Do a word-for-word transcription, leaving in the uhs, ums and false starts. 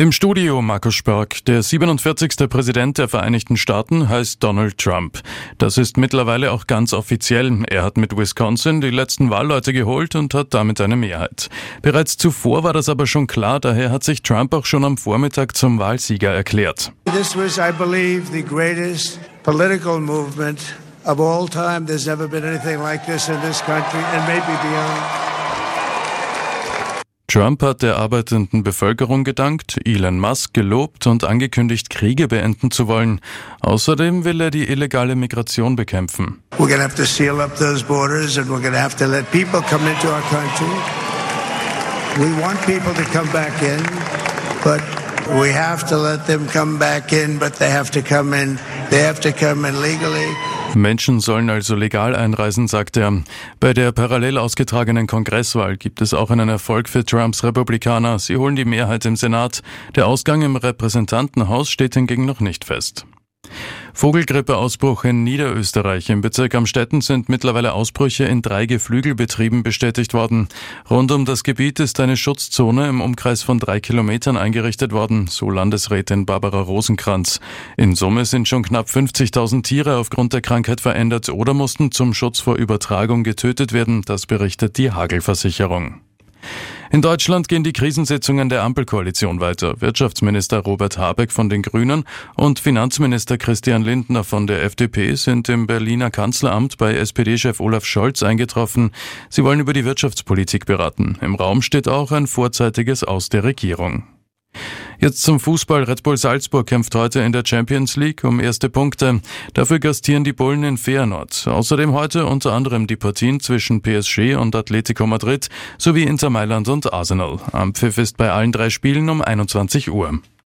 Im Studio Markus Spörk. Der siebenundvierzigste Präsident der Vereinigten Staaten heißt Donald Trump. Das ist mittlerweile auch ganz offiziell. Er hat mit Wisconsin die letzten Wahlleute geholt und hat damit eine Mehrheit. Bereits zuvor war das aber schon klar, daher hat sich Trump auch schon am Vormittag zum Wahlsieger erklärt. This was, I believe, the greatest political movement of all time. There's never been anything like this in this country and maybe beyond. Trump hat der arbeitenden Bevölkerung gedankt, Elon Musk gelobt und angekündigt, Kriege beenden zu wollen. Außerdem will er die illegale Migration bekämpfen. We're going to have to seal up those borders and we're going to have to let people come into our country. We want people to come back in, but we have to let them come back in, but they have to come in, they have to come in legally. Menschen sollen also legal einreisen, sagt er. Bei der parallel ausgetragenen Kongresswahl gibt es auch einen Erfolg für Trumps Republikaner. Sie holen die Mehrheit im Senat. Der Ausgang im Repräsentantenhaus steht hingegen noch nicht fest. Vogelgrippeausbruch in Niederösterreich. Im Bezirk Amstetten sind mittlerweile Ausbrüche in drei Geflügelbetrieben bestätigt worden. Rund um das Gebiet ist eine Schutzzone im Umkreis von drei Kilometern eingerichtet worden, so Landesrätin Barbara Rosenkranz. In Summe sind schon knapp fünfzigtausend Tiere aufgrund der Krankheit verändert oder mussten zum Schutz vor Übertragung getötet werden, das berichtet die Hagelversicherung. In Deutschland gehen die Krisensitzungen der Ampelkoalition weiter. Wirtschaftsminister Robert Habeck von den Grünen und Finanzminister Christian Lindner von der F D P sind im Berliner Kanzleramt bei S P D-Chef Olaf Scholz eingetroffen. Sie wollen über die Wirtschaftspolitik beraten. Im Raum steht auch ein vorzeitiges Aus der Regierung. Jetzt zum Fußball. Red Bull Salzburg kämpft heute in der Champions League um erste Punkte. Dafür gastieren die Bullen in Feyenoord. Außerdem heute unter anderem die Partien zwischen P S G und Atletico Madrid sowie Inter Mailand und Arsenal. Am Pfiff ist bei allen drei Spielen um einundzwanzig Uhr.